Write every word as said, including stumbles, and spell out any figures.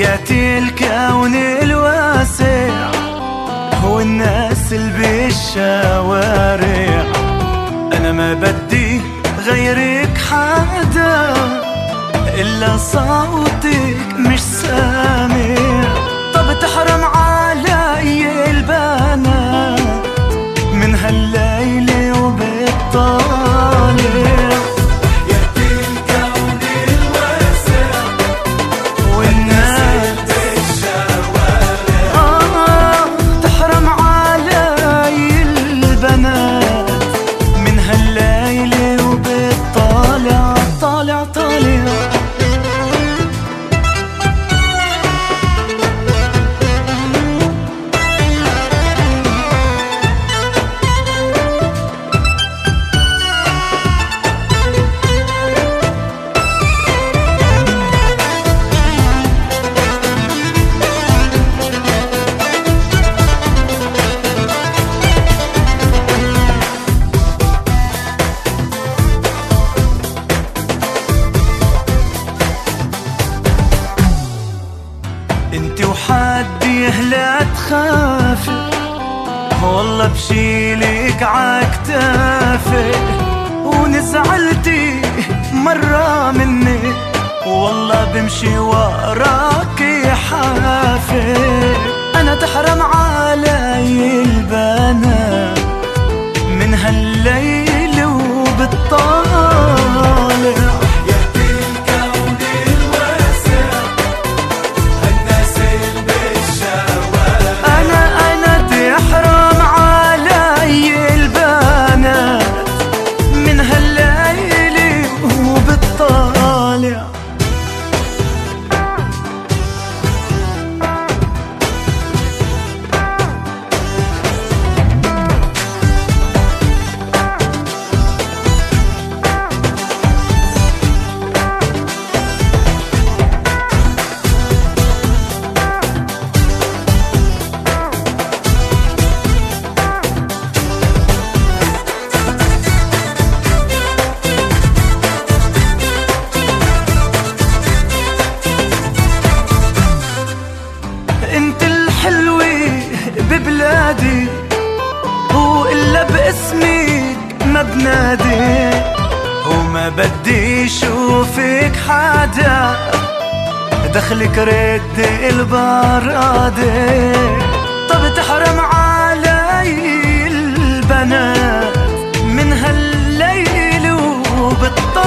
حياتي الكون الواسع والناس اللي بالشوارع، أنا ما بدي غيرك حدا إلا صوتك مش سامع. طب تحرم علي البنات من هالليل وبالطالع، حياتي الكون الواسع والناس بالشوارع. آه تحرم علي البنات من هالليل وبالطالع، طالع طالع. انتي وحدي لا تخافي والله بشيلك عكتافي، ونزعلتي مرة مني والله بمشي وراكي حافي. انا تحرم علي البنات من هالليل وبالطالع، انت الحلوة ببلادي وإلا باسمك ما بنادي، وما بدي شوفك حدا دخلك رد البرادة. طب تحرم علي البنات من هالليل وبالطالع،